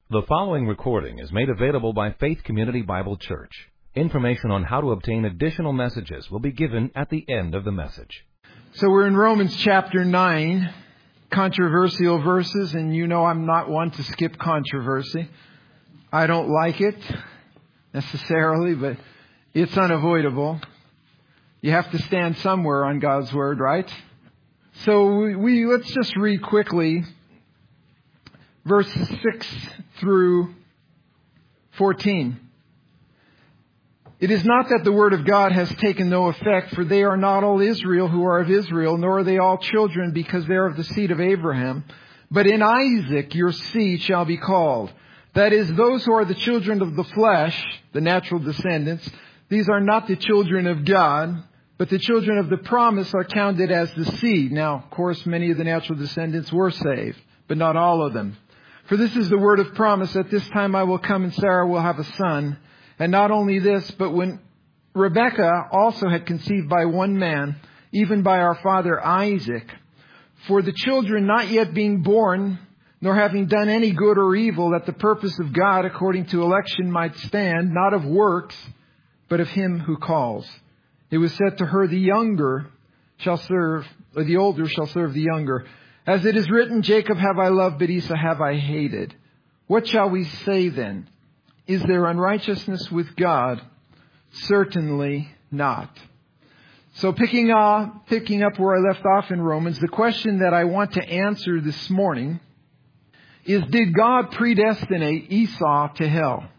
The following recording is made available by Faith Community Bible Church. Information on how to obtain additional messages will be given at the end of the message. So we're in Romans chapter 9, controversial verses, and you know I'm not one to skip controversy. I don't like it necessarily, but it's unavoidable. You have to stand somewhere on God's Word, right? So let's just read quickly verses 6 through 14. It is not that the word of God has taken no effect, for they are not all Israel who are of Israel, nor are they all children because they are of the seed of Abraham. But in Isaac your seed shall be called. That is, those who are the children of the flesh, the natural descendants, these are not the children of God, but the children of the promise are counted as the seed. Now, of course, many of the natural descendants were saved, but not all of them. For this is the word of promise, at this time I will come and Sarah will have a son. And not only this, but when Rebekah also had conceived by one man, even by our father Isaac, for the children not yet being born, nor having done any good or evil, that the purpose of God according to election might stand, not of works, but of him who calls. It was said to her, the older shall serve the younger. As it is written, Jacob have I loved, but Esau have I hated. What shall we say then? Is there unrighteousness with God? Certainly not. So picking up where I left off in Romans, the question that I want to answer this morning is, did God predestinate Esau to hell?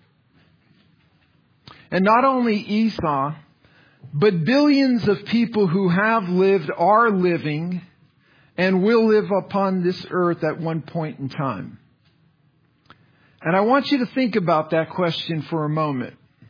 And not only Esau, but billions of people who have lived, are living, and will live upon this earth at one point in time. And I want you to think about that question for a moment.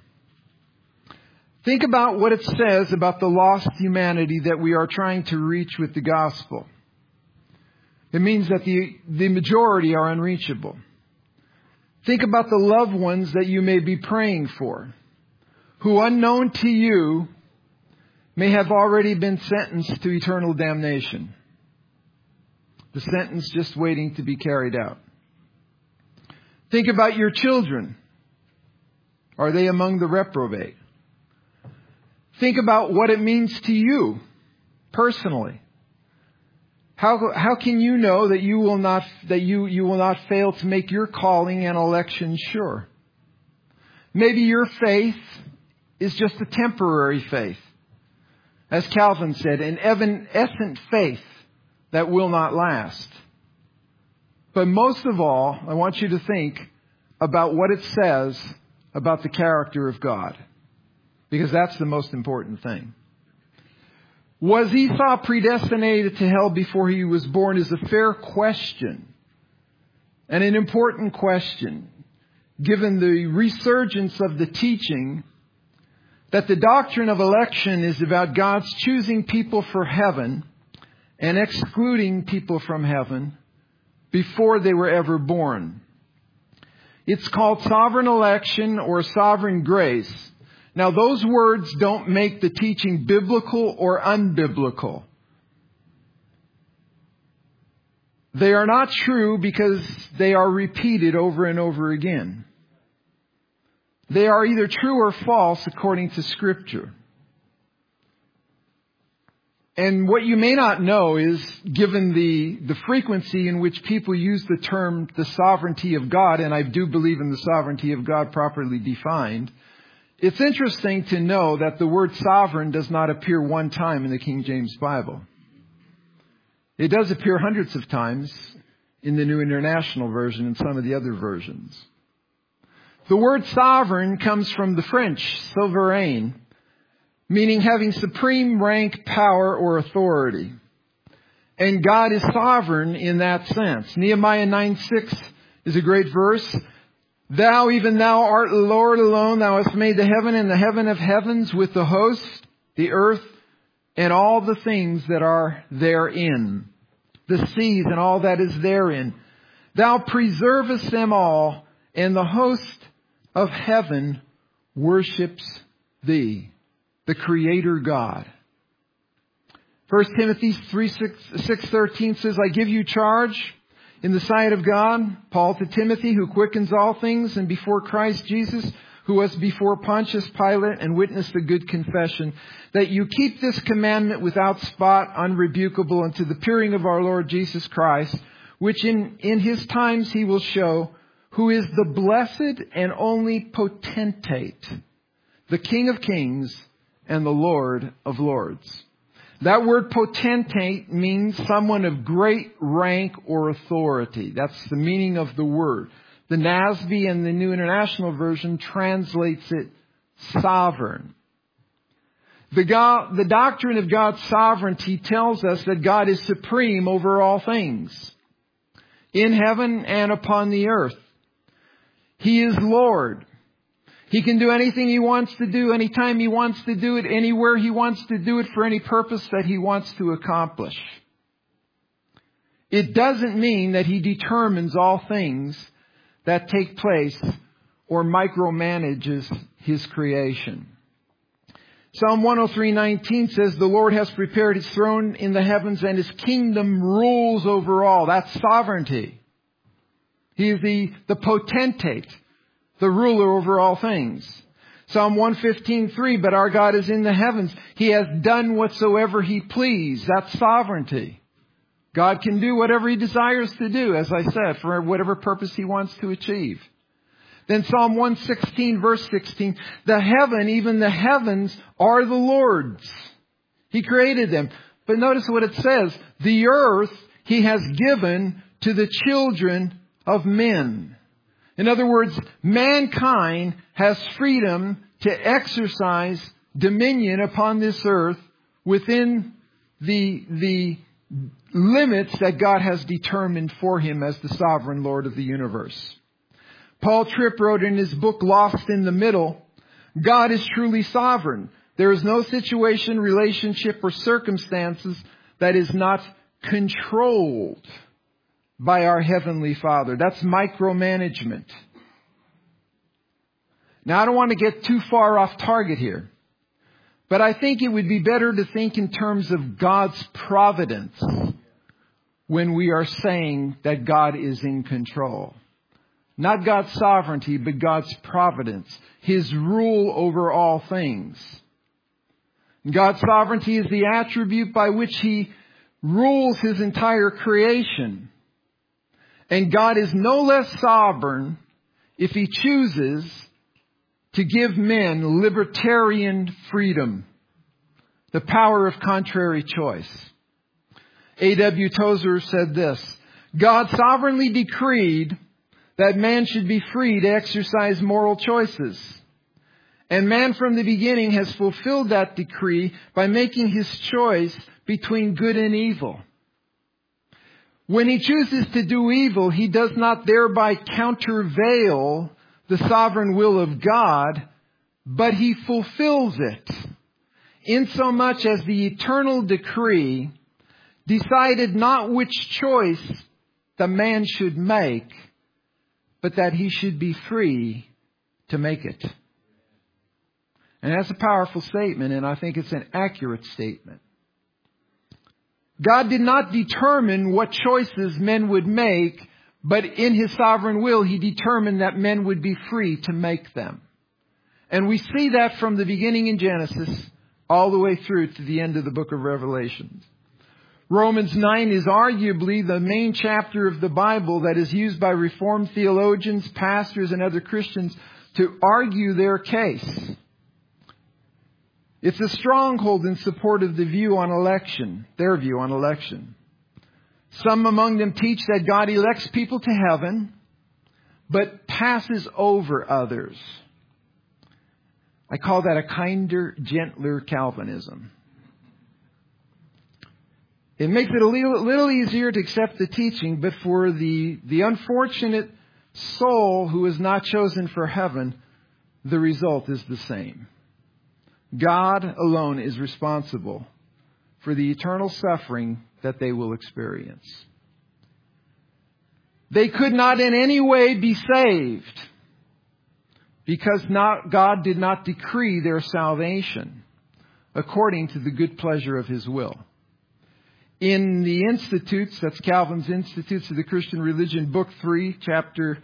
Think about what it says about the lost humanity that we are trying to reach with the gospel. It means that the majority are unreachable. Think about the loved ones that you may be praying for, who unknown to you may have already been sentenced to eternal damnation. The sentence just waiting to be carried out. Think about your children. Are they among the reprobate? Think about what it means to you personally. How can you know that you will not fail to make your calling and election sure? Maybe your faith is just a temporary faith. As Calvin said, an evanescent faith that will not last. But most of all, I want you to think about what it says about the character of God. Because that's the most important thing. Was Esau predestinated to hell before he was born is a fair question. And an important question, given the resurgence of the teaching that the doctrine of election is about God's choosing people for heaven and excluding people from heaven before they were ever born. It's called sovereign election or sovereign grace. Now, those words don't make the teaching biblical or unbiblical. They are not true because they are repeated over and over again. They are either true or false according to Scripture. And what you may not know is, given the frequency in which people use the term the sovereignty of God, and I do believe in the sovereignty of God properly defined, it's interesting to know that the word sovereign does not appear one time in the King James Bible. It does appear hundreds of times in the New International Version and some of the other versions. The word sovereign comes from the French, souverain, meaning having supreme rank, power, or authority. And God is sovereign in that sense. Nehemiah 9:6 is a great verse. Thou, even thou art Lord alone. Thou hast made the heaven and the heaven of heavens with the host, the earth, and all the things that are therein, the seas and all that is therein. Thou preservest them all, and the host of heaven worships thee, the Creator God. 1 Timothy 6:13 says, I give you charge in the sight of God. Paul to Timothy, who quickens all things, and before Christ Jesus, who was before Pontius Pilate and witnessed a good confession, that you keep this commandment without spot, unrebukable, unto the appearing of our Lord Jesus Christ, which in his times he will show, who is the blessed and only potentate, the King of kings and the Lord of lords. That word potentate means someone of great rank or authority. That's the meaning of the word. The NASB and the New International Version translates it sovereign. The doctrine of God's sovereignty tells us that God is supreme over all things, in heaven and upon the earth. He is Lord. He can do anything He wants to do, anytime He wants to do it, anywhere He wants to do it, for any purpose that He wants to accomplish. It doesn't mean that He determines all things that take place or micromanages His creation. Psalm 103:19 says, the Lord has prepared His throne in the heavens and His kingdom rules over all. That's sovereignty. He is the potentate, the ruler over all things. Psalm 115:3, but our God is in the heavens. He has done whatsoever He pleased. That's sovereignty. God can do whatever He desires to do, as I said, for whatever purpose He wants to achieve. Then Psalm 116, verse 16, the heaven, even the heavens, are the Lord's. He created them. But notice what it says. The earth He has given to the children of men. In other words, mankind has freedom to exercise dominion upon this earth within the limits that God has determined for him as the sovereign Lord of the universe. Paul Tripp wrote in his book, Lost in the Middle, God is truly sovereign. There is no situation, relationship, or circumstances that is not controlled by our Heavenly Father. That's micromanagement. Now, I don't want to get too far off target here, but I think it would be better to think in terms of God's providence when we are saying that God is in control. Not God's sovereignty, but God's providence. His rule over all things. God's sovereignty is the attribute by which He rules His entire creation. And God is no less sovereign if He chooses to give men libertarian freedom, the power of contrary choice. A.W. Tozer said this, God sovereignly decreed that man should be free to exercise moral choices. And man from the beginning has fulfilled that decree by making his choice between good and evil. When he chooses to do evil, he does not thereby countervail the sovereign will of God, but he fulfills it, insomuch as the eternal decree decided not which choice the man should make, but that he should be free to make it. And that's a powerful statement, and I think it's an accurate statement. God did not determine what choices men would make, but in His sovereign will, He determined that men would be free to make them. And we see that from the beginning in Genesis all the way through to the end of the book of Revelation. Romans 9 is arguably the main chapter of the Bible that is used by Reformed theologians, pastors, and other Christians to argue their case. It's a stronghold in support of the view on election, their view on election. Some among them teach that God elects people to heaven, but passes over others. I call that a kinder, gentler Calvinism. It makes it a little easier to accept the teaching, but for the unfortunate soul who is not chosen for heaven, the result is the same. God alone is responsible for the eternal suffering that they will experience. They could not in any way be saved because God did not decree their salvation according to the good pleasure of His will. In the Institutes, that's Calvin's Institutes of the Christian Religion, Book 3, Chapter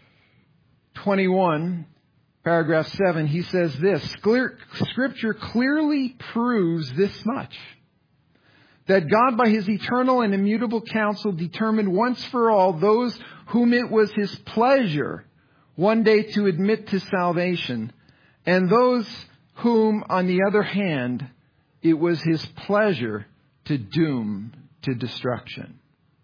21, Paragraph 7, he says this: Scripture clearly proves this much, that God by His eternal and immutable counsel determined once for all those whom it was His pleasure one day to admit to salvation, and those whom, on the other hand, it was His pleasure to doom to destruction.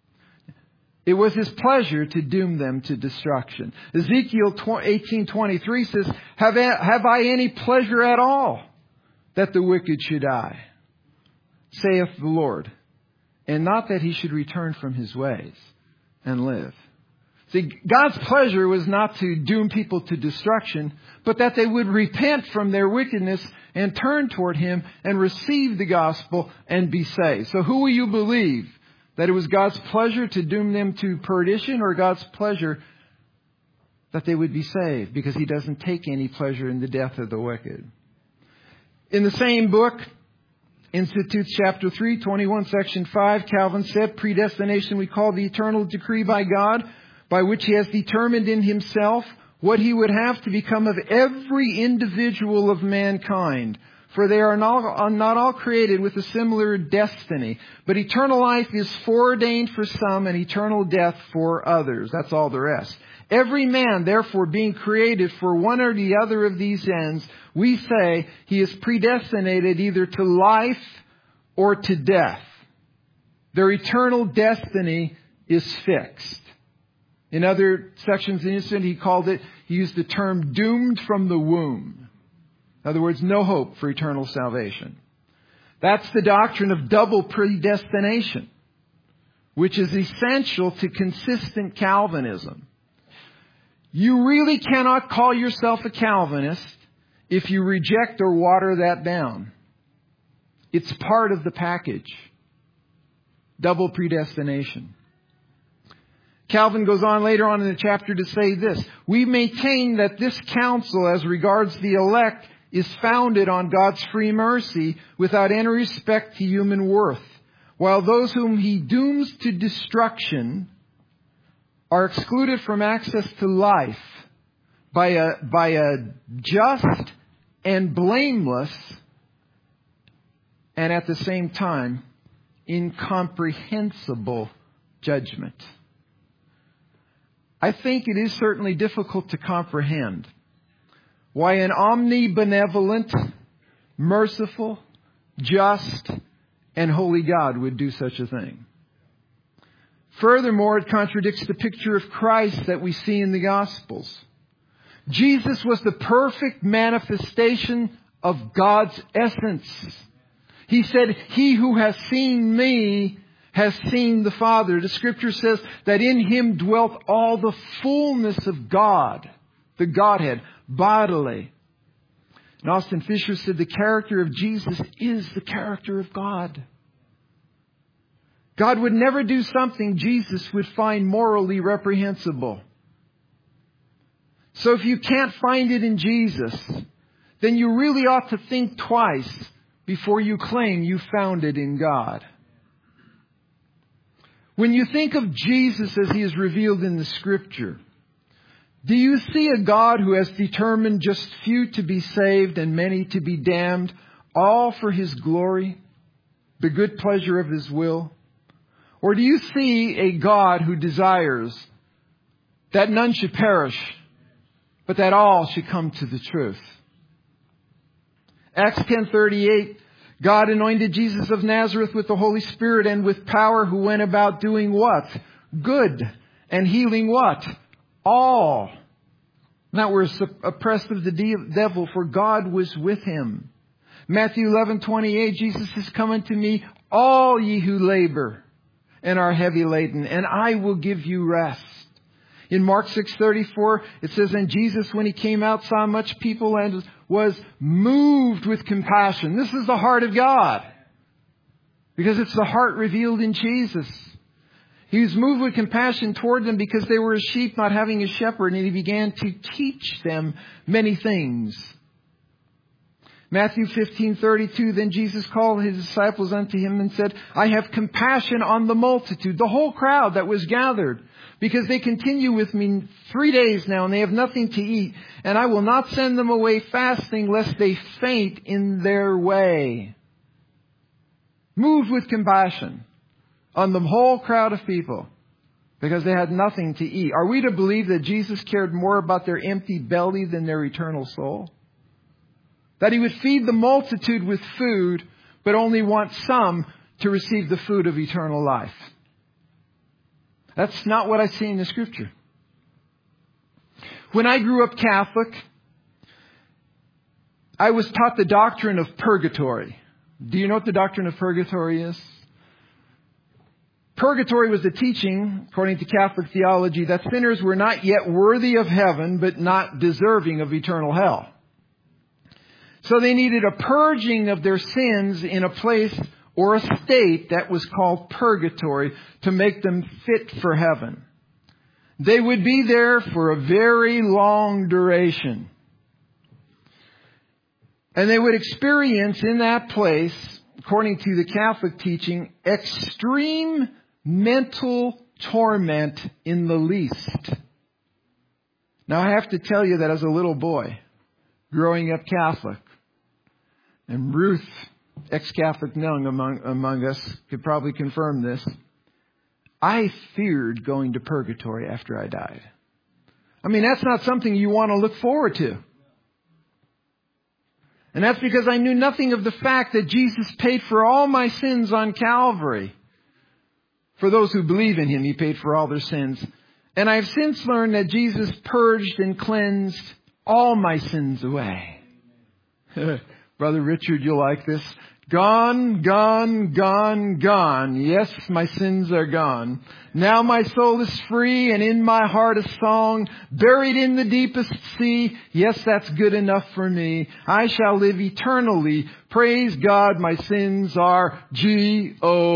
It was His pleasure to doom them to destruction. Ezekiel 18:23 says, Have I any pleasure at all that the wicked should die, saith the Lord, and not that he should return from his ways and live. See, God's pleasure was not to doom people to destruction, but that they would repent from their wickedness and turn toward Him and receive the gospel and be saved. So who will you believe? That it was God's pleasure to doom them to perdition, or God's pleasure that they would be saved, because He doesn't take any pleasure in the death of the wicked. In the same book, Institutes chapter 3, 21, section 5, Calvin said, predestination we call the eternal decree by God, by which He has determined in Himself what He would have to become of every individual of mankind. For they are not all created with a similar destiny, but eternal life is foreordained for some and eternal death for others. That's all the rest. Every man, therefore, being created for one or the other of these ends, we say he is predestinated either to life or to death. Their eternal destiny is fixed. In other sections of the incident, he used the term doomed from the womb. In other words, no hope for eternal salvation. That's the doctrine of double predestination, which is essential to consistent Calvinism. You really cannot call yourself a Calvinist if you reject or water that down. It's part of the package. Double predestination. Calvin goes on later on in the chapter to say this: we maintain that this counsel as regards the elect is founded on God's free mercy without any respect to human worth, while those whom He dooms to destruction are excluded from access to life by a just and blameless, and at the same time, incomprehensible judgment. I think it is certainly difficult to comprehend why an omnibenevolent, merciful, just, and holy God would do such a thing. Furthermore, it contradicts the picture of Christ that we see in the Gospels. Jesus was the perfect manifestation of God's essence. He said, "He who has seen me has seen the Father." The Scripture says that in Him dwelt all the fullness of God, the Godhead, bodily. And Austin Fisher said the character of Jesus is the character of God. God would never do something Jesus would find morally reprehensible. So if you can't find it in Jesus, then you really ought to think twice before you claim you found it in God. When you think of Jesus as He is revealed in the Scripture, do you see a God who has determined just few to be saved and many to be damned, all for His glory, the good pleasure of His will? Or do you see a God who desires that none should perish, but that all should come to the truth? Acts 10:38, God anointed Jesus of Nazareth with the Holy Spirit and with power, who went about doing what? Good. And healing what? All. Not were oppressed of the devil, for God was with Him. Matthew 11:28, Jesus is come unto me, all ye who labor and are heavy laden, and I will give you rest. In Mark 6:34, it says, and Jesus, when He came out, saw much people and was moved with compassion. This is the heart of God, because it's the heart revealed in Jesus. He was moved with compassion toward them because they were as sheep not having a shepherd, and He began to teach them many things. Matthew 15:32, then Jesus called his disciples unto him and said, I have compassion on the multitude, the whole crowd that was gathered, because they continue with me 3 days now, and they have nothing to eat. And I will not send them away fasting, lest they faint in their way. Moved with compassion on the whole crowd of people, because they had nothing to eat. Are we to believe that Jesus cared more about their empty belly than their eternal soul? That he would feed the multitude with food, but only want some to receive the food of eternal life? That's not what I see in the Scripture. When I grew up Catholic, I was taught the doctrine of purgatory. Do you know what the doctrine of purgatory is? Purgatory was the teaching, according to Catholic theology, that sinners were not yet worthy of heaven, but not deserving of eternal hell. So they needed a purging of their sins in a place or a state that was called purgatory to make them fit for heaven. They would be there for a very long duration. And they would experience in that place, according to the Catholic teaching, extreme mental torment in the least. Now I have to tell you that as a little boy, growing up Catholic, and Ruth, ex-Catholic young among us, could probably confirm this, I feared going to purgatory after I died. I mean, that's not something you want to look forward to. And that's because I knew nothing of the fact that Jesus paid for all my sins on Calvary. For those who believe in Him, He paid for all their sins. And I've since learned that Jesus purged and cleansed all my sins away. Brother Richard, you'll like this. Gone, gone, gone, gone. Yes, my sins are gone. Now my soul is free and in my heart a song. Buried in the deepest sea. Yes, that's good enough for me. I shall live eternally. Praise God, my sins are Gone.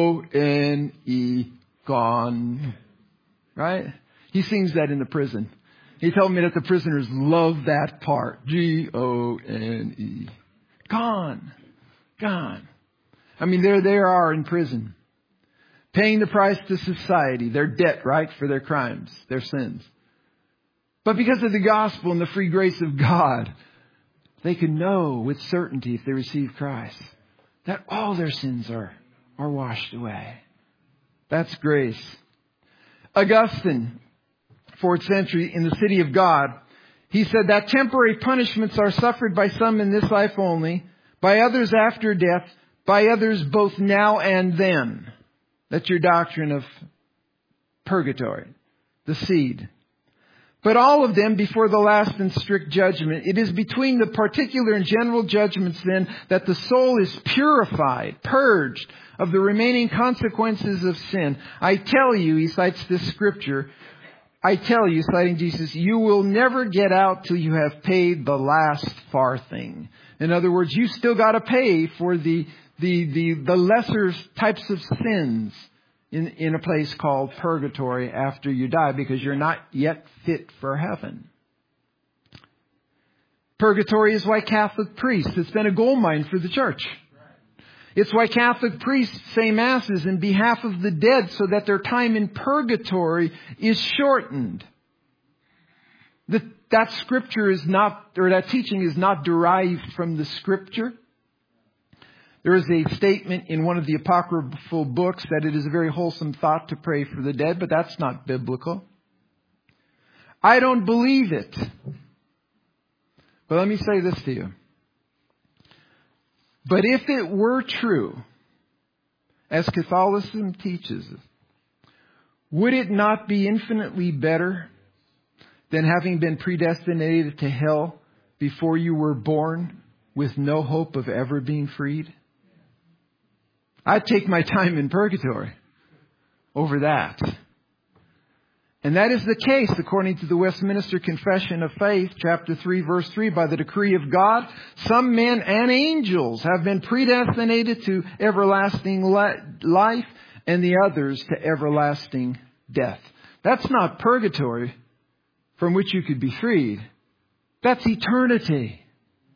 Gone. Right? He sings that in the prison. He told me that the prisoners love that part. Gone. Gone. Gone. I mean, there they are in prison, paying the price to society, their debt, right, for their crimes, their sins. But because of the gospel and the free grace of God, they can know with certainty, if they receive Christ, that all their sins are washed away. That's grace. Augustine, 4th century, in the City of God, he said that temporary punishments are suffered by some in this life only, by others after death, by others both now and then. That's your doctrine of purgatory, the seed. But all of them before the last and strict judgment. It is between the particular and general judgments then that the soul is purified, purged of the remaining consequences of sin. I tell you, he cites this scripture, I tell you, citing Jesus, you will never get out till you have paid the last farthing. In other words, you still got to pay for the lesser types of sins in a place called purgatory after you die, because you're not yet fit for heaven. Purgatory is why Catholic priests, it's been a gold mine for the church. It's why Catholic priests say masses in behalf of the dead so that their time in purgatory is shortened. That scripture is not, or that teaching is not derived from the scripture. There is a statement in one of the apocryphal books that it is a very wholesome thought to pray for the dead, but that's not biblical. I don't believe it. But let me say this to you. But if it were true, as Catholicism teaches, would it not be infinitely better than having been predestinated to hell before you were born with no hope of ever being freed? I'd take my time in purgatory over that. And that is the case, according to the Westminster Confession of Faith, chapter 3, verse 3, by the decree of God, some men and angels have been predestinated to everlasting life, and the others to everlasting death. That's not purgatory from which you could be freed. That's eternity.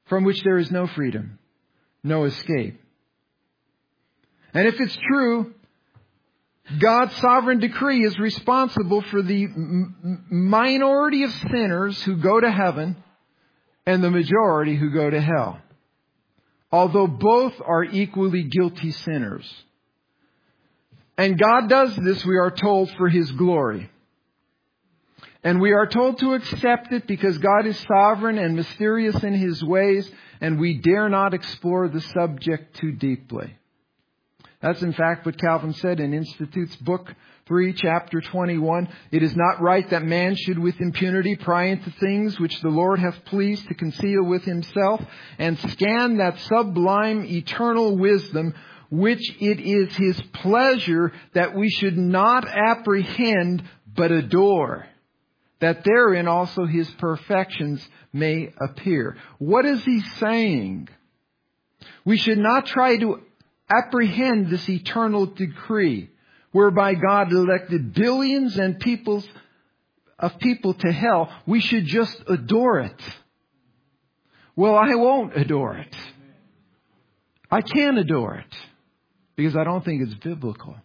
from which there is no freedom, no escape. And if it's true, God's sovereign decree is responsible for the minority of sinners who go to heaven and the majority who go to hell, although both are equally guilty sinners. And God does this, we are told, for His glory. And we are told to accept it because God is sovereign and mysterious in His ways, and we dare not explore the subject too deeply. That's in fact what Calvin said in Institute's Book 3, Chapter 21. It is not right that man should with impunity pry into things which the Lord hath pleased to conceal with Himself, and scan that sublime eternal wisdom which it is His pleasure that we should not apprehend but adore, that therein also His perfections may appear. What is he saying? We should not try to apprehend this eternal decree whereby God elected billions and of people to hell. We should just adore it. Well, I won't adore it. I can't adore it because I don't think it's biblical.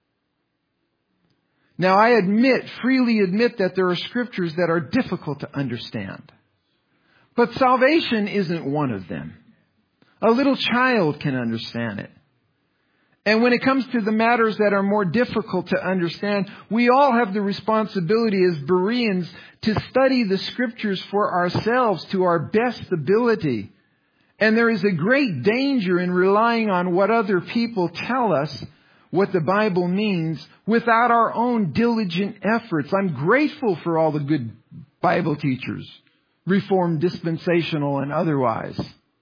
Now, I freely admit that there are scriptures that are difficult to understand. But salvation isn't one of them. A little child can understand it. And when it comes to the matters that are more difficult to understand, we all have the responsibility as Bereans to study the scriptures for ourselves to our best ability. And there is a great danger in relying on what other people tell us what the Bible means without our own diligent efforts. I'm grateful for all the good Bible teachers, Reformed, dispensational, and otherwise.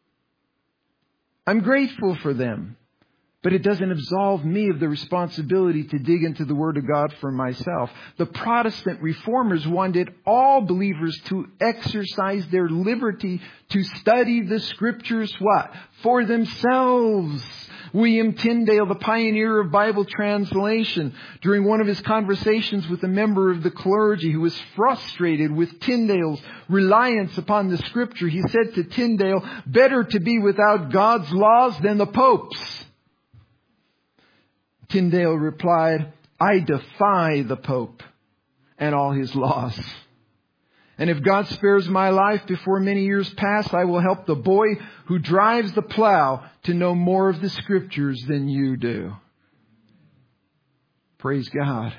I'm grateful for them. But it doesn't absolve me of the responsibility to dig into the Word of God for myself. The Protestant reformers wanted all believers to exercise their liberty to study the Scriptures, what? For themselves. William Tyndale, the pioneer of Bible translation, during one of his conversations with a member of the clergy who was frustrated with Tyndale's reliance upon the Scripture, he said to Tyndale, "Better to be without God's laws than the Pope's." Tyndale replied, "I defy the Pope and all his laws. And if God spares my life before many years pass, I will help the boy who drives the plow to know more of the Scriptures than you do." Praise God.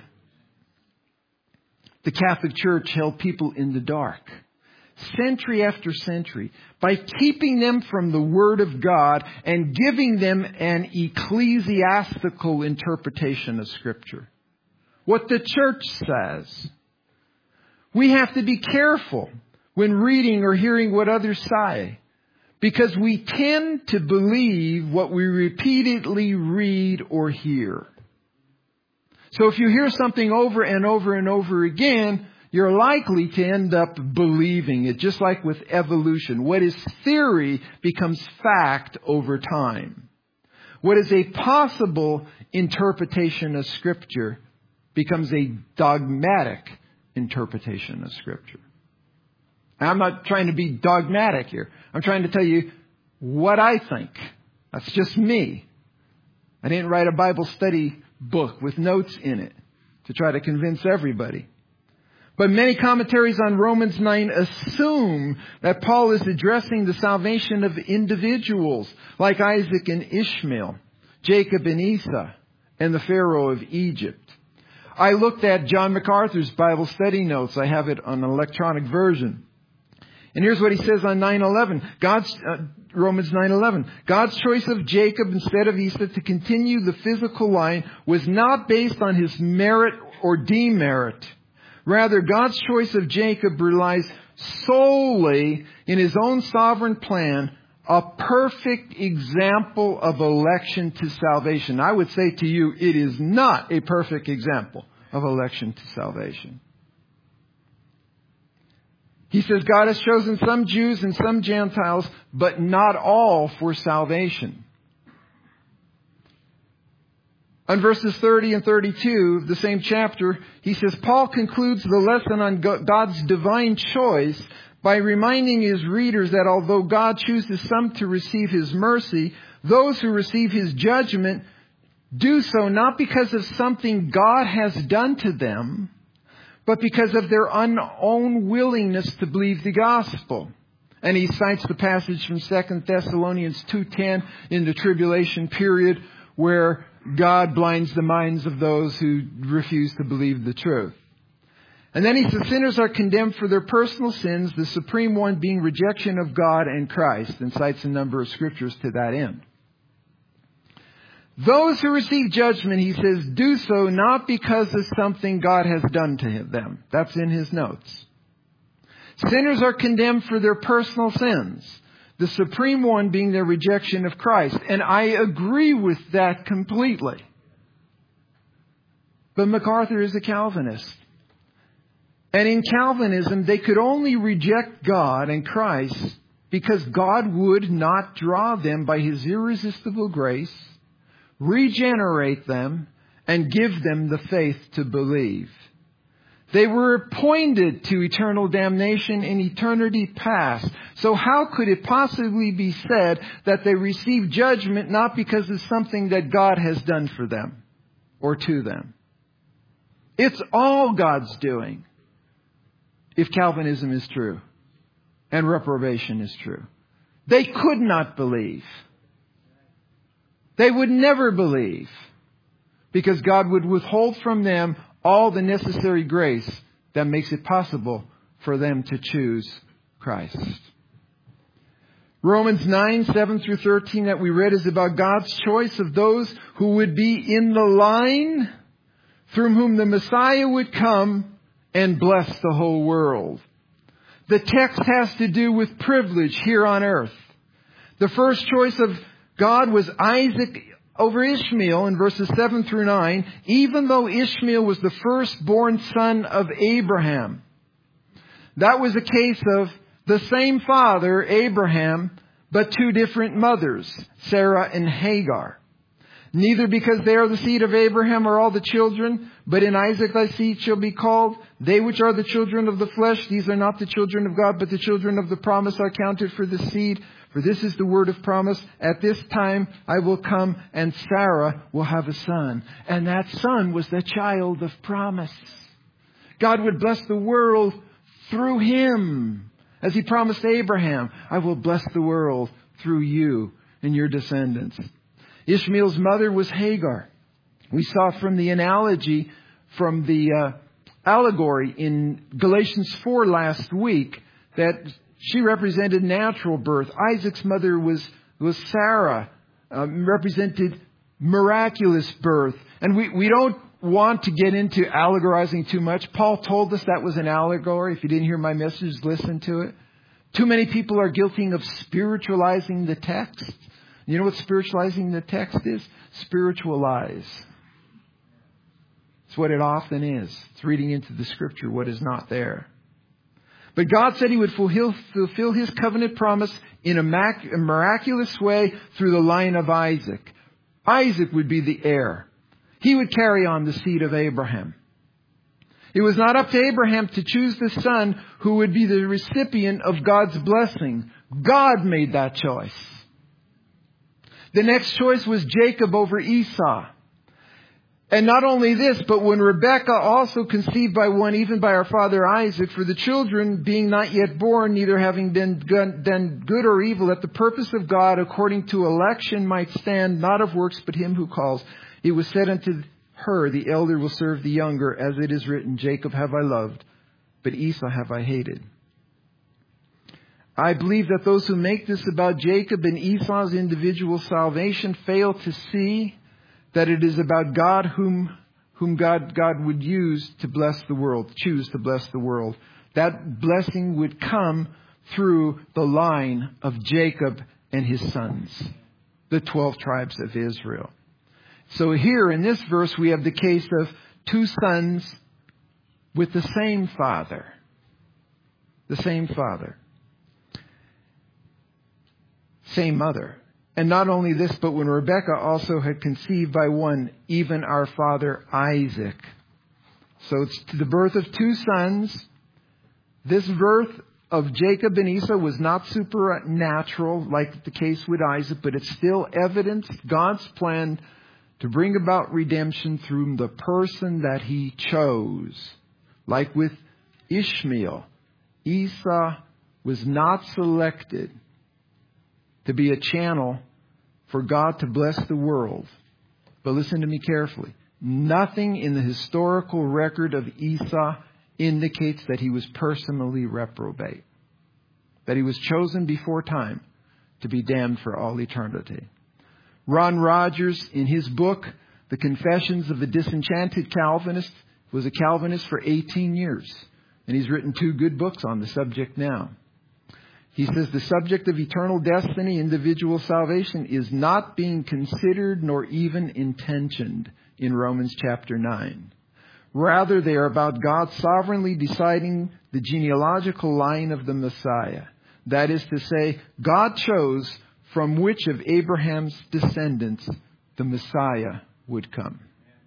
The Catholic Church held people in the dark, century after century, by keeping them from the Word of God and giving them an ecclesiastical interpretation of Scripture. What the Church says. We have to be careful when reading or hearing what others say, because we tend to believe what we repeatedly read or hear. So if you hear something over and over and over again, you're likely to end up believing it, just like with evolution. What is theory becomes fact over time. What is a possible interpretation of Scripture becomes a dogmatic interpretation of Scripture. I'm not trying to be dogmatic here. I'm trying to tell you what I think. That's just me. I didn't write a Bible study book with notes in it to try to convince everybody. But many commentaries on Romans 9 assume that Paul is addressing the salvation of individuals like Isaac and Ishmael, Jacob and Esau, and the Pharaoh of Egypt. I looked at John MacArthur's Bible study notes. I have it on an electronic version. And here's what he says on 9:11. Romans 9:11. God's choice of Jacob instead of Esau to continue the physical line was not based on his merit or demerit. Rather, God's choice of Jacob relies solely in His own sovereign plan, a perfect example of election to salvation. I would say to you, it is not a perfect example of election to salvation. He says God has chosen some Jews and some Gentiles, but not all for salvation. On verses 30 and 32 of the same chapter, he says, Paul concludes the lesson on God's divine choice by reminding his readers that although God chooses some to receive his mercy, those who receive his judgment do so not because of something God has done to them, but because of their own willingness to believe the gospel. And he cites the passage from 2 Thessalonians 2:10 in the tribulation period where God blinds the minds of those who refuse to believe the truth. And then he says, sinners are condemned for their personal sins, the supreme one being rejection of God and Christ, and cites a number of scriptures to that end. Those who receive judgment, he says, do so not because of something God has done to them. That's in his notes. Sinners are condemned for their personal sins, the supreme one being their rejection of Christ. And I agree with that completely. But MacArthur is a Calvinist. And in Calvinism, they could only reject God and Christ because God would not draw them by his irresistible grace, regenerate them, and give them the faith to believe. They were appointed to eternal damnation in eternity past. So how could it possibly be said that they receive judgment not because of something that God has done for them or to them? It's all God's doing if Calvinism is true and reprobation is true. They could not believe. They would never believe because God would withhold from them all the necessary grace that makes it possible for them to choose Christ. Romans 9:7-13 that we read is about God's choice of those who would be in the line through whom the Messiah would come and bless the whole world. The text has to do with privilege here on earth. The first choice of God was Isaac over Ishmael in verses 7-9, even though Ishmael was the firstborn son of Abraham. That was a case of the same father, Abraham, but two different mothers, Sarah and Hagar. Neither because they are the seed of Abraham are all the children, but in Isaac thy seed shall be called. They which are the children of the flesh, these are not the children of God, but the children of the promise are counted for the seed. For this is the word of promise. At this time I will come and Sarah will have a son. And that son was the child of promise. God would bless the world through him. As he promised Abraham, I will bless the world through you and your descendants. Ishmael's mother was Hagar. We saw from the analogy, from the allegory in Galatians 4 last week, that she represented natural birth. Isaac's mother was Sarah, represented miraculous birth. And we don't want to get into allegorizing too much. Paul told us that was an allegory. If you didn't hear my message, listen to it. Too many people are guilty of spiritualizing the text. You know what spiritualizing the text is? Spiritualize. It's what it often is. It's reading into the scripture what is not there. But God said he would fulfill his covenant promise in a miraculous way through the line of Isaac. Isaac would be the heir. He would carry on the seed of Abraham. It was not up to Abraham to choose the son who would be the recipient of God's blessing. God made that choice. The next choice was Jacob over Esau. And not only this, but when Rebekah also conceived by one, even by our father Isaac, for the children being not yet born, neither having been done good or evil, that the purpose of God according to election might stand, not of works, but him who calls. It was said unto her, the elder will serve the younger, as it is written, Jacob have I loved, but Esau have I hated. I believe that those who make this about Jacob and Esau's individual salvation fail to see that it is about God whom God would use to bless the world, choose to bless the world. That blessing would come through the line of Jacob and his sons, the 12 tribes of Israel. So here in this verse we have the case of two sons with the same father. The same father. Same mother. And not only this, but when Rebekah also had conceived by one, even our father Isaac. So it's the birth of two sons. This birth of Jacob and Esau was not supernatural like the case with Isaac, but it still evidenced God's plan to bring about redemption through the person that He chose. Like with Ishmael, Esau was not selected to be a channel for God to bless the world. But listen to me carefully. Nothing in the historical record of Esau indicates that he was personally reprobate, that he was chosen before time to be damned for all eternity. Ron Rogers, in his book, The Confessions of a Disenchanted Calvinist, was a Calvinist for 18 years. And he's written 2 good books on the subject now. He says the subject of eternal destiny, individual salvation, is not being considered nor even intentioned in Romans chapter 9. Rather, they are about God sovereignly deciding the genealogical line of the Messiah. That is to say, God chose from which of Abraham's descendants the Messiah would come.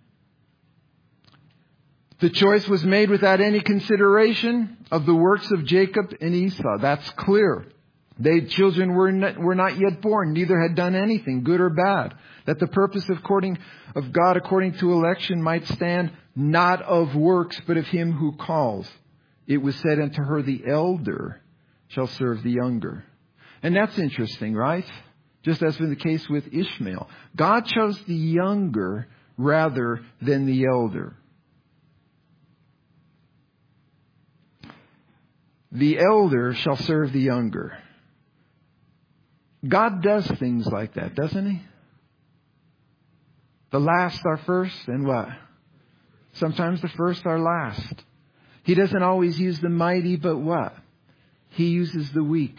The choice was made without any consideration of the works of Jacob and Esau. That's clear. Their children were not yet born, neither had done anything, good or bad. That the purpose of God according to election might stand, not of works, but of Him who calls. It was said unto her, the elder shall serve the younger. And that's interesting, right? Just as in the case with Ishmael. God chose the younger rather than the elder. The elder shall serve the younger. God does things like that, doesn't He? The last are first, and what? Sometimes the first are last. He doesn't always use the mighty, but what? He uses the weak.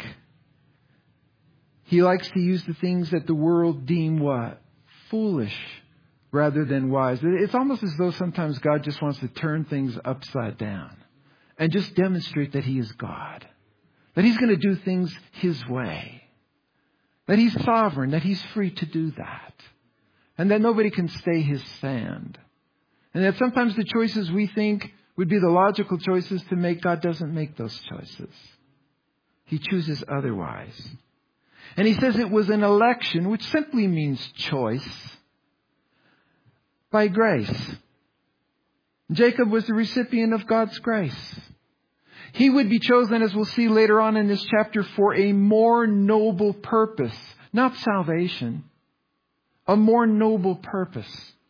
He likes to use the things that the world deem what? Foolish rather than wise. It's almost as though sometimes God just wants to turn things upside down and just demonstrate that He is God. That He's going to do things His way. That He's sovereign, that He's free to do that. And that nobody can stay His stand. And that sometimes the choices we think would be the logical choices to make, God doesn't make those choices. He chooses otherwise. And He says it was an election, which simply means choice, by grace. Jacob was the recipient of God's grace. He would be chosen, as we'll see later on in this chapter, for a more noble purpose. Not salvation. A more noble purpose.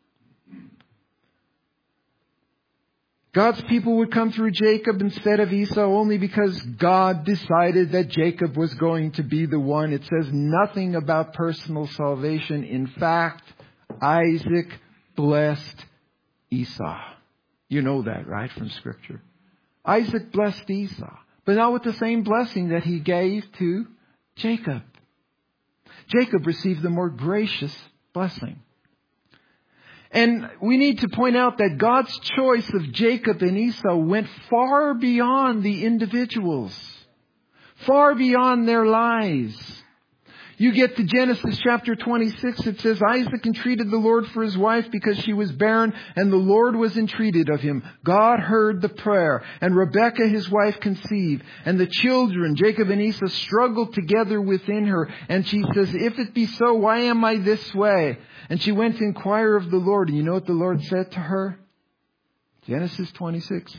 God's people would come through Jacob instead of Esau only because God decided that Jacob was going to be the one. It says nothing about personal salvation. In fact, Isaac blessed Esau. You know that, right, from Scripture. Isaac blessed Esau, but not with the same blessing that he gave to Jacob. Jacob received the more gracious blessing. And we need to point out that God's choice of Jacob and Esau went far beyond the individuals, far beyond their lives. You get to Genesis chapter 26, it says, Isaac entreated the Lord for his wife because she was barren, and the Lord was entreated of him. God heard the prayer, and Rebekah his wife conceived, and the children, Jacob and Esau, struggled together within her. And she says, if it be so, why am I this way? And she went to inquire of the Lord. And you know what the Lord said to her? Genesis 26,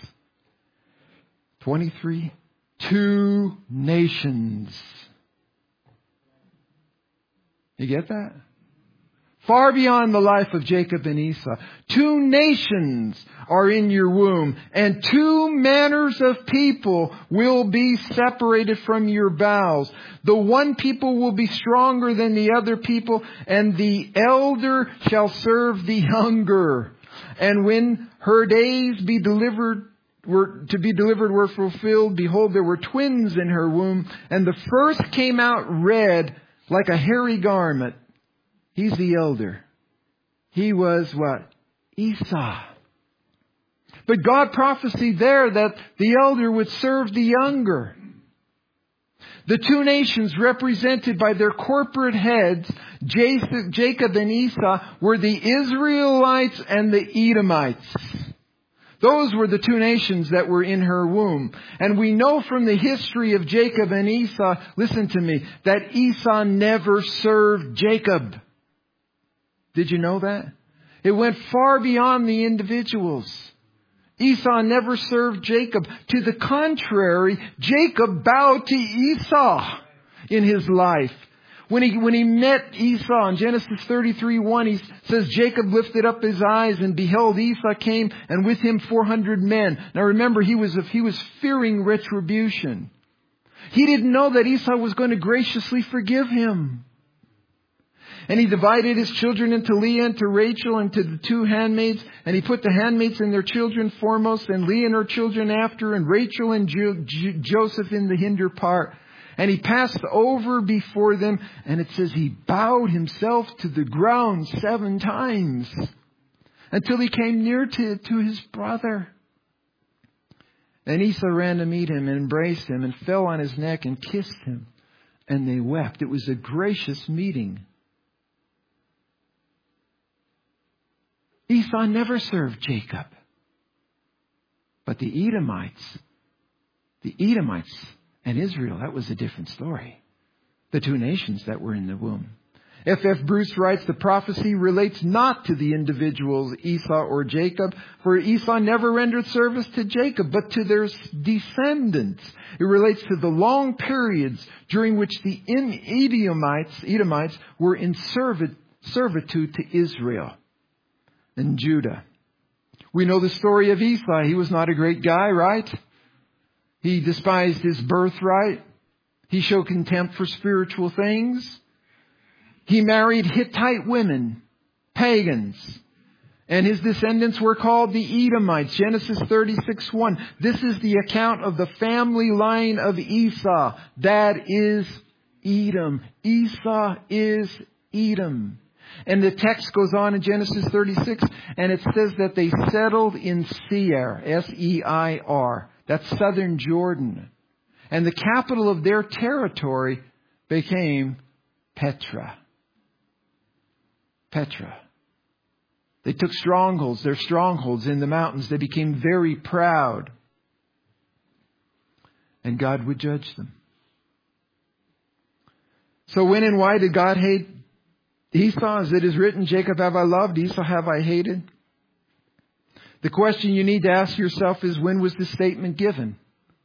23, 2 nations. You get that? Far beyond the life of Jacob and Esau. 2 nations are in your womb, and 2 manners of people will be separated from your bowels. The one people will be stronger than the other people, and the elder shall serve the younger. And when her days were fulfilled, behold, there were twins in her womb, and the first came out red like a hairy garment. He's the elder. He was what? Esau. But God prophesied there that the elder would serve the younger. The 2 nations represented by their corporate heads, Jacob and Esau, were the Israelites and the Edomites. Those were the two nations that were in her womb. And we know from the history of Jacob and Esau, listen to me, that Esau never served Jacob. Did you know that? It went far beyond the individuals. Esau never served Jacob. To the contrary, Jacob bowed to Esau in his life. When he met Esau in Genesis 33:1, he says, Jacob lifted up his eyes and beheld Esau came, and with him 400 men. Now remember, he was fearing retribution. He didn't know that Esau was going to graciously forgive him. And he divided his children into Leah and to Rachel and to the two handmaids. And he put the handmaids and their children foremost, and Leah and her children after, and Rachel and Joseph in the hinder part. And he passed over before them, and it says he bowed himself to the ground 7 times until he came near to his brother. And Esau ran to meet him and embraced him and fell on his neck and kissed him. And they wept. It was a gracious meeting. Esau never served Jacob. But the Edomites and Israel, that was a different story. The two nations that were in the womb. F.F. Bruce writes, the prophecy relates not to the individuals Esau or Jacob, for Esau never rendered service to Jacob, but to their descendants. It relates to the long periods during which the Edomites were in servitude to Israel and Judah. We know the story of Esau. He was not a great guy, right? He despised his birthright. He showed contempt for spiritual things. He married Hittite women, pagans. And his descendants were called the Edomites. Genesis 36:1. This is the account of the family line of Esau. That is Edom. Esau is Edom. And the text goes on in Genesis 36, and it says that they settled in Seir, S-E-I-R. That's southern Jordan. And the capital of their territory became Petra. Petra. They took their strongholds in the mountains. They became very proud. And God would judge them. So when and why did God hate Esau? As it is written, Jacob have I loved, Esau have I hated. The question you need to ask yourself is, when was this statement given?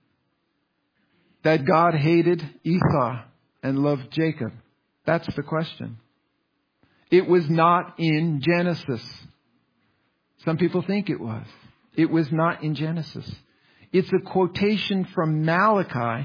That God hated Esau and loved Jacob. That's the question. It was not in Genesis. Some people think it was. It was not in Genesis. It's a quotation from Malachi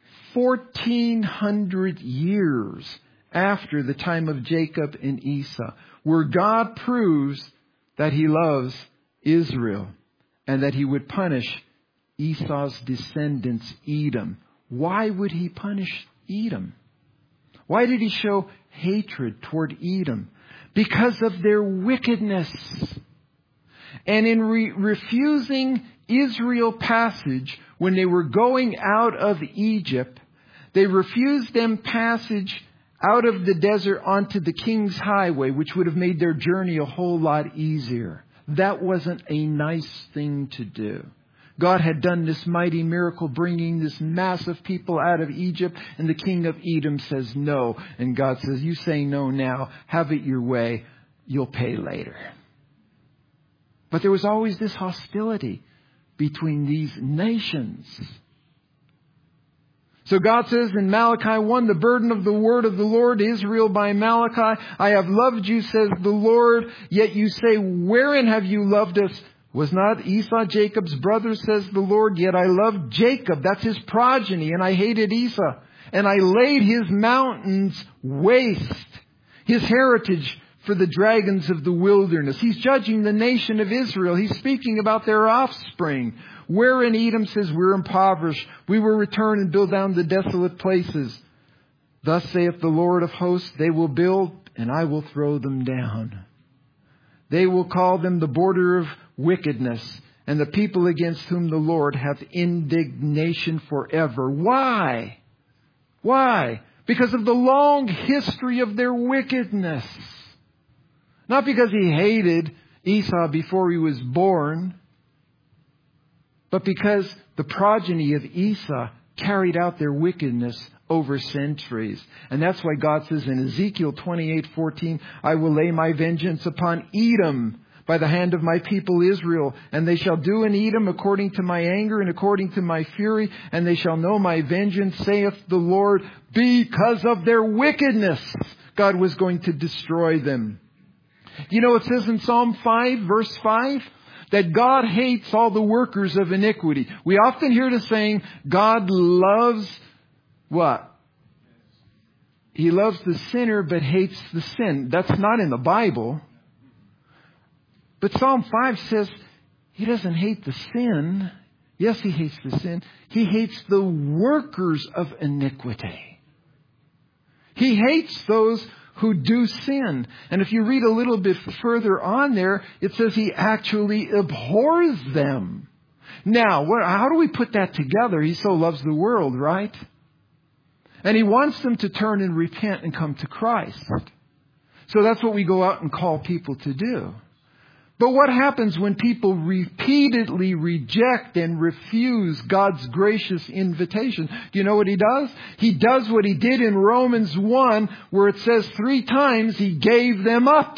1,400 years after the time of Jacob and Esau, where God proves that He loves Israel and that He would punish Esau's descendants, Edom. Why would He punish Edom? Why did He show hatred toward Edom? Because of their wickedness. And in refusing Israel passage when they were going out of Egypt, they refused them passage out of the desert onto the King's Highway, which would have made their journey a whole lot easier. That wasn't a nice thing to do. God had done this mighty miracle, bringing this mass of people out of Egypt, and the king of Edom says no. And God says, you say no now, have it your way, you'll pay later. But there was always this hostility between these nations. So God says in Malachi 1, the burden of the word of the Lord to Israel by Malachi, I have loved you, says the Lord, yet you say, wherein have you loved us? Was not Esau Jacob's brother, says the Lord, yet I loved Jacob, that's his progeny, and I hated Esau. And I laid his mountains waste, his heritage for the dragons of the wilderness. He's judging the nation of Israel. He's speaking about their offspring. Wherein Edom says, we're impoverished. We will return and build down the desolate places. Thus saith the Lord of hosts, they will build and I will throw them down. They will call them the border of wickedness and the people against whom the Lord hath indignation forever. Why? Why? Because of the long history of their wickedness. Not because He hated Esau before he was born. but because the progeny of Esau carried out their wickedness over centuries. And that's why God says in Ezekiel 28:14, I will lay my vengeance upon Edom by the hand of my people Israel, and they shall do in Edom according to my anger and according to my fury, and they shall know my vengeance, saith the Lord, because of their wickedness. God was going to destroy them. You know, it says in Psalm 5, verse 5, that God hates all the workers of iniquity. We often hear the saying, God loves what? He loves the sinner but hates the sin. That's not in the Bible. But Psalm 5 says He doesn't hate the sin. Yes, He hates the sin. He hates the workers of iniquity. He hates those who do sin. And if you read a little bit further on there, it says He actually abhors them. Now, how do we put that together? He so loves the world, right? And He wants them to turn and repent and come to Christ. So that's what we go out and call people to do. But what happens when people repeatedly reject and refuse God's gracious invitation? Do you know what He does? He does what He did in Romans 1, where it says 3 times He gave them up.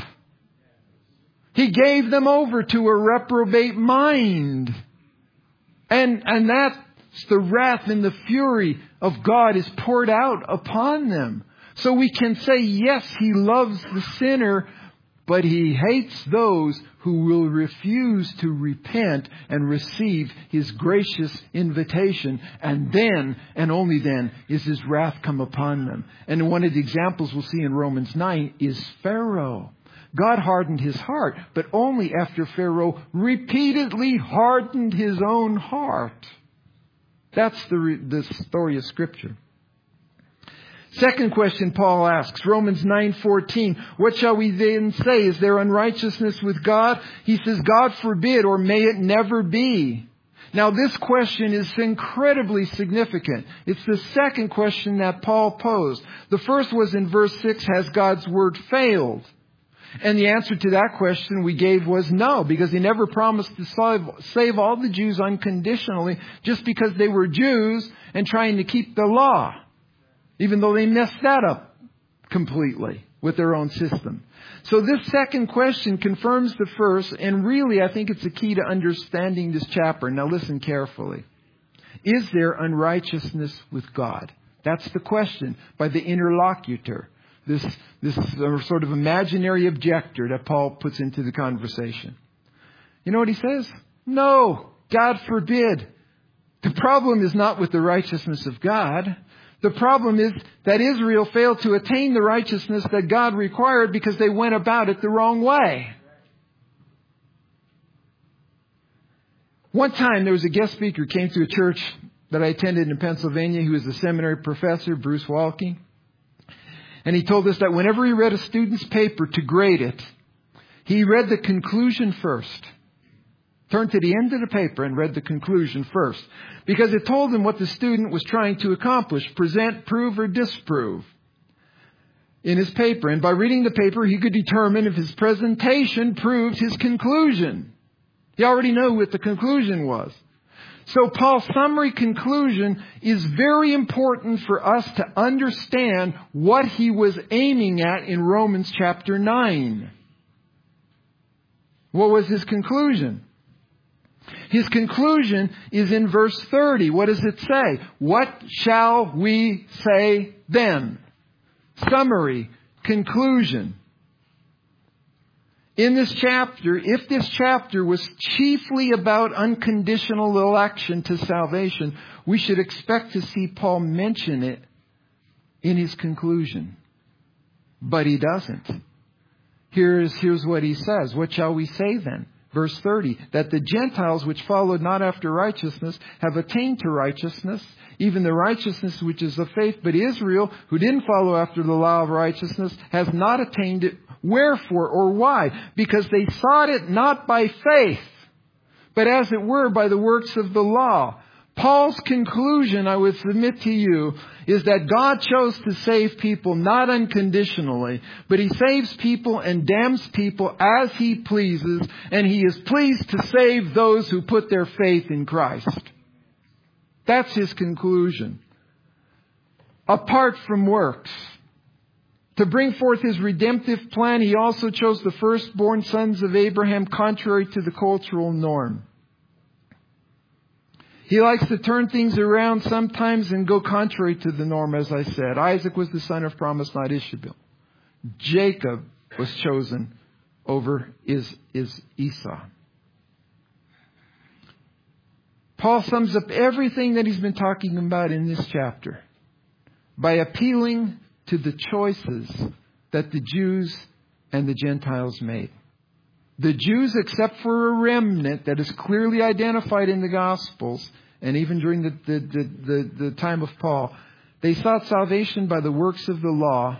He gave them over to a reprobate mind. And that's the wrath and the fury of God is poured out upon them. So we can say, yes, He loves the sinner, but He hates those who will refuse to repent and receive His gracious invitation. And then, and only then, is His wrath come upon them. And one of the examples we'll see in Romans 9 is Pharaoh. God hardened his heart, but only after Pharaoh repeatedly hardened his own heart. That's the story of Scripture. Second question Paul asks, Romans 9:14. What shall we then say? Is there unrighteousness with God? He says, God forbid, or may it never be. Now this question is incredibly significant. It's the second question that Paul posed. The first was in verse 6, has God's word failed? And the answer to that question we gave was no, because He never promised to save all the Jews unconditionally just because they were Jews and trying to keep the law, even though they messed that up completely with their own system. So this second question confirms the first, and really I think it's the key to understanding this chapter. Now listen carefully. Is there unrighteousness with God? That's the question by the interlocutor. This sort of imaginary objector that Paul puts into the conversation. You know what he says? No, God forbid. The problem is not with the righteousness of God. The problem is that Israel failed to attain the righteousness that God required because they went about it the wrong way. One time there was a guest speaker who came to a church that I attended in Pennsylvania. He was a seminary professor, Bruce Walke. And he told us that whenever he read a student's paper to grade it, he read the conclusion first. Turned to the end of the paper and read the conclusion first. Because it told him what the student was trying to accomplish. Present, prove, or disprove in his paper. And by reading the paper, he could determine if his presentation proved his conclusion. He already knew what the conclusion was. So Paul's summary conclusion is very important for us to understand what he was aiming at in Romans chapter 9. What was his conclusion? His conclusion is in verse 30. What does it say? What shall we say then? Summary, conclusion. In this chapter, if this chapter was chiefly about unconditional election to salvation, we should expect to see Paul mention it in his conclusion. But he doesn't. Here's what he says. What shall we say then? Verse 30, that the Gentiles which followed not after righteousness have attained to righteousness, even the righteousness which is of faith. But Israel, who didn't follow after the law of righteousness, has not attained it. Wherefore or why? Because they sought it not by faith, but as it were by the works of the law. Paul's conclusion, I would submit to you, is that God chose to save people not unconditionally, but He saves people and damns people as He pleases, and He is pleased to save those who put their faith in Christ. That's his conclusion. Apart from works. To bring forth His redemptive plan, He also chose the firstborn sons of Abraham contrary to the cultural norm. He likes to turn things around sometimes and go contrary to the norm, as I said. Isaac was the son of promise, not Ishmael. Jacob was chosen over Esau. Paul sums up everything that he's been talking about in this chapter by appealing to the choices that the Jews and the Gentiles made. The Jews, except for a remnant that is clearly identified in the Gospels, and even during the time of Paul, they sought salvation by the works of the law,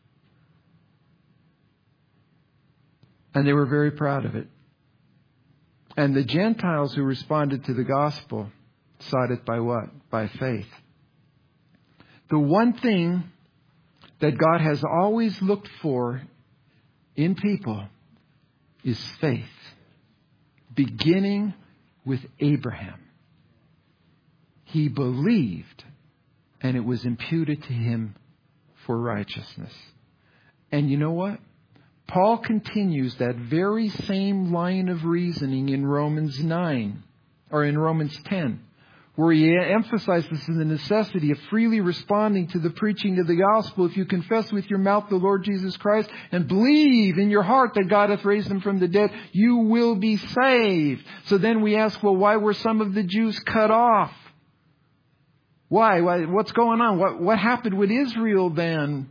and they were very proud of it. And the Gentiles who responded to the gospel sought it by what? By faith. The one thing that God has always looked for in people is faith, beginning with Abraham. He believed, and it was imputed to him for righteousness. And you know what? Paul continues that very same line of reasoning in Romans 9, or in Romans 10, where he emphasizes the necessity of freely responding to the preaching of the gospel. If you confess with your mouth the Lord Jesus Christ and believe in your heart that God hath raised Him from the dead, you will be saved. So then we ask, well, why were some of the Jews cut off? Why? What's going on? What happened with Israel then?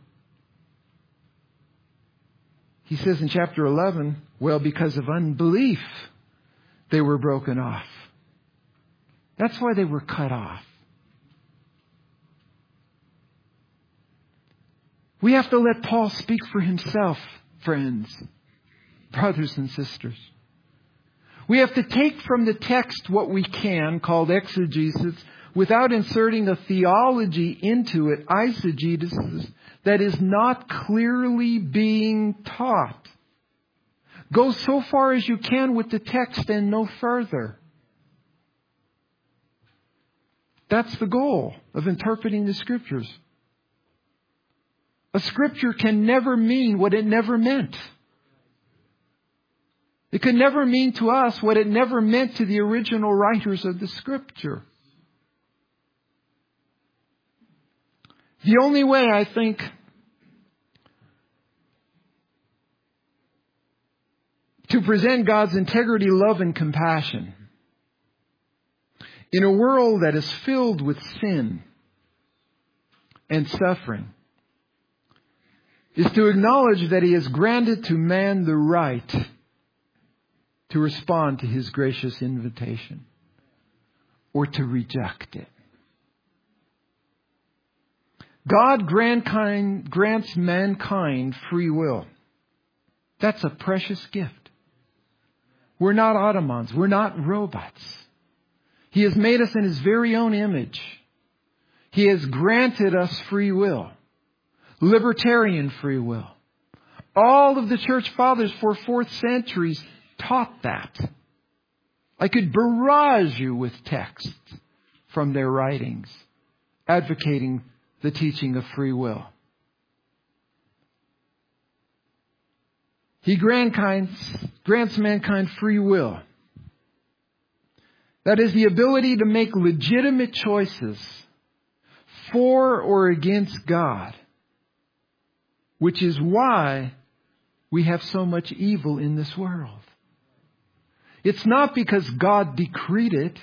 He says in chapter 11, well, because of unbelief, they were broken off. That's why they were cut off. We have to let Paul speak for himself, friends, brothers and sisters. We have to take from the text what we can, called exegesis, without inserting a theology into it, eisegesis, that is not clearly being taught. Go so far as you can with the text and no further. That's the goal of interpreting the Scriptures. A Scripture can never mean what it never meant. It can never mean to us what it never meant to the original writers of the Scripture. The only way, I think, to present God's integrity, love, and compassion in a world that is filled with sin and suffering is to acknowledge that He has granted to man the right to respond to His gracious invitation or to reject it. God grants mankind free will. That's a precious gift. We're not automatons. We're not robots. He has made us in His very own image. He has granted us free will. Libertarian free will. All of the church fathers for 4th centuries taught that. I could barrage you with texts from their writings advocating the teaching of free will. He grants mankind free will. That is the ability to make legitimate choices for or against God, which is why we have so much evil in this world. It's not because God decreed it.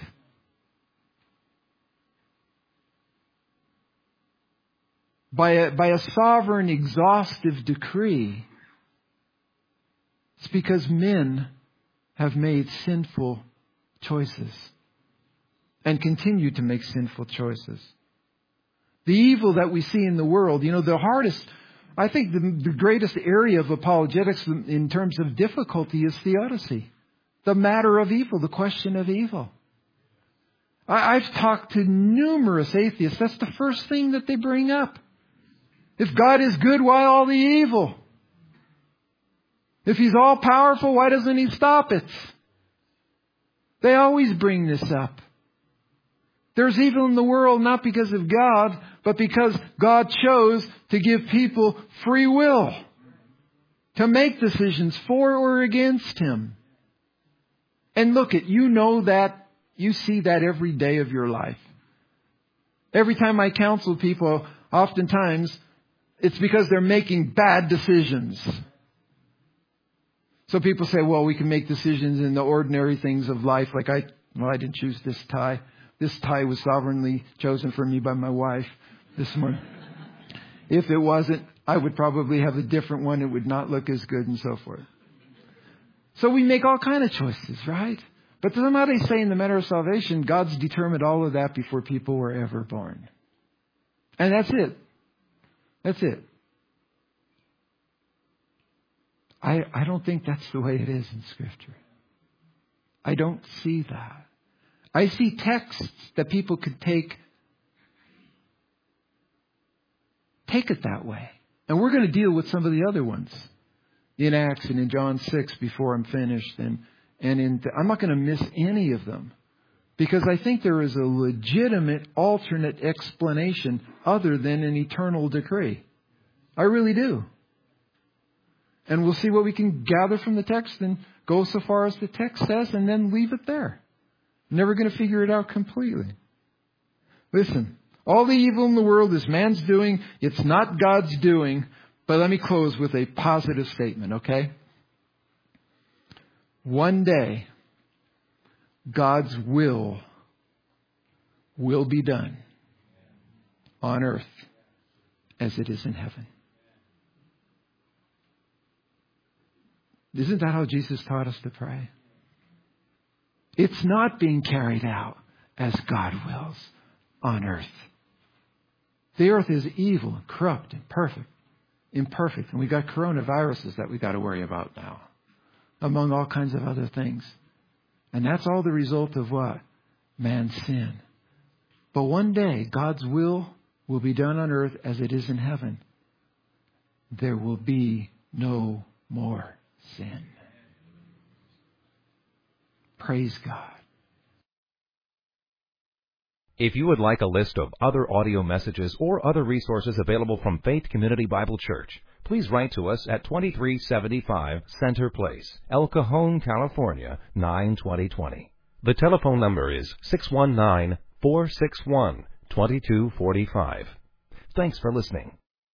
By a sovereign, exhaustive decree. It's because men have made sinful choices and continue to make sinful choices. The evil that we see in the world, the hardest, I think the greatest area of apologetics in terms of difficulty is theodicy. The matter of evil, the question of evil. I've talked to numerous atheists. That's the first thing that they bring up. If God is good, why all the evil? If He's all powerful, why doesn't He stop it? They always bring this up. There's evil in the world not because of God, but because God chose to give people free will to make decisions for or against Him. And look at, you know that, you see that every day of your life. Every time I counsel people, oftentimes it's because they're making bad decisions. So people say, well, we can make decisions in the ordinary things of life. Like I didn't choose this tie. This tie was sovereignly chosen for me by my wife this morning. If it wasn't, I would probably have a different one. It would not look as good and so forth. So we make all kind of choices, right? But somebody say in the matter of salvation, God's determined all of that before people were ever born. And that's it. That's it. I don't think that's the way it is in Scripture. I don't see that. I see texts that people could take it that way. And we're going to deal with some of the other ones in Acts and in John 6 before I'm finished. And I'm not going to miss any of them, because I think there is a legitimate alternate explanation other than an eternal decree. I really do. And we'll see what we can gather from the text and go so far as the text says and then leave it there. Never going to figure it out completely. Listen, all the evil in the world is man's doing. It's not God's doing. But let me close with a positive statement, okay? One day, God's will be done on earth as it is in heaven. Isn't that how Jesus taught us to pray? It's not being carried out as God wills on earth. The earth is evil, corrupt, imperfect. And we got coronaviruses that we got to worry about now, among all kinds of other things. And that's all the result of what? Man's sin. But one day, God's will be done on earth as it is in heaven. There will be no more sin. Praise God. If you would like a list of other audio messages or other resources available from Faith Community Bible Church, please write to us at 2375 Center Place, El Cajon, California, 92020. The telephone number is 619-461-2245. Thanks for listening.